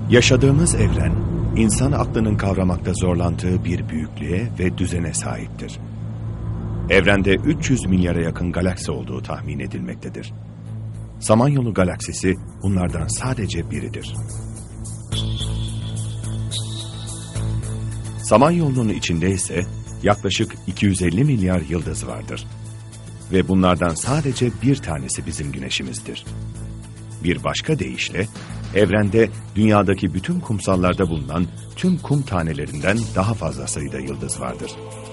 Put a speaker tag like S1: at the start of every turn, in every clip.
S1: Yaşadığımız evren, insan aklının kavramakta zorlandığı bir büyüklüğe ve düzene sahiptir. Evrende 300 milyara yakın galaksi olduğu tahmin edilmektedir. Samanyolu galaksisi bunlardan sadece biridir. Samanyolu'nun içinde ise yaklaşık 250 milyar yıldız vardır. Ve bunlardan sadece bir tanesi bizim güneşimizdir. Bir başka deyişle, evrende dünyadaki bütün kumsallarda bulunan tüm kum tanelerinden daha fazla sayıda yıldız vardır.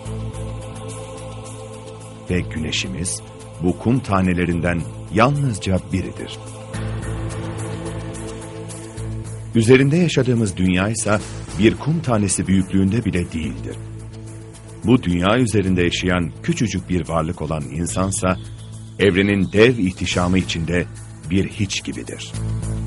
S1: Ve güneşimiz bu kum tanelerinden yalnızca biridir. Üzerinde yaşadığımız dünya ise bir kum tanesi büyüklüğünde bile değildir. Bu dünya üzerinde yaşayan küçücük bir varlık olan insansa, evrenin dev ihtişamı içinde bir hiç gibidir.